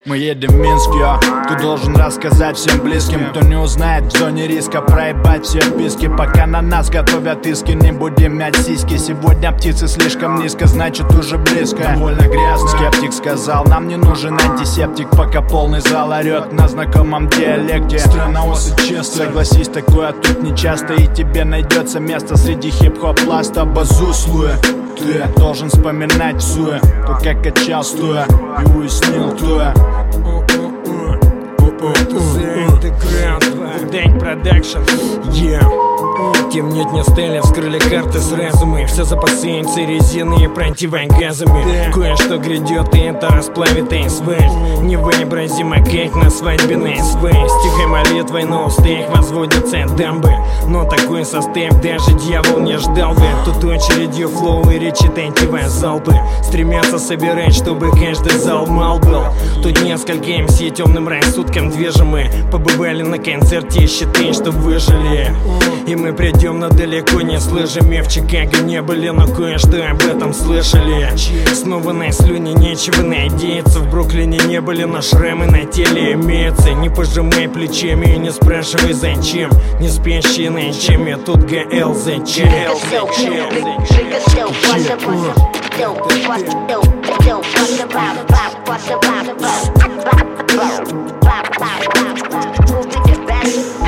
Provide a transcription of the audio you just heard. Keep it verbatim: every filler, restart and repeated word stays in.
Мы едем в Минск, йо. Ты должен рассказать всем близким, кто не узнает в зоне риска, проебать все вписки. Пока на нас готовят иски, не будем мять сиськи. Сегодня птицы слишком низко, значит уже близко. Довольно грязно. Скептик сказал, нам не нужен антисептик, пока полный зал орет на знакомом диалекте. Страноусы честно, согласись, такое тут нечасто. И тебе найдется место среди хип-хоп пласта. Базуслуя, ты должен вспоминать всуе, то как качал стоя и уяснил твоя. Дэнк Продакшн. Темнеть не стели, вскрыли карты с резумой. Все запасы инцы резины и противогазами. Кое-что грядет, и это расплавит асфальт. Невообразимо, как на свадьбе на СВ. Стихой молитвой на устах возводятся дамбы. Но такой состав даже дьявол не ждал бы. Тут очередью флоу и речи танкивая залпы стремятся собирать, чтобы каждый зал мал был. Тут несколько эм си темным рассудком движимы. Побывали на концерте и считай, что выжили. И мы придем на далеко не слышами. В Чикаго не были, но кое-что об этом слышали. Снова на слюни нечего надеяться. В Бруклине не были, но шрамы на теле имеются. Не пожимай плечами и не спрашивай зачем. Не спящие ночами, тут ГЛ зачем? Still,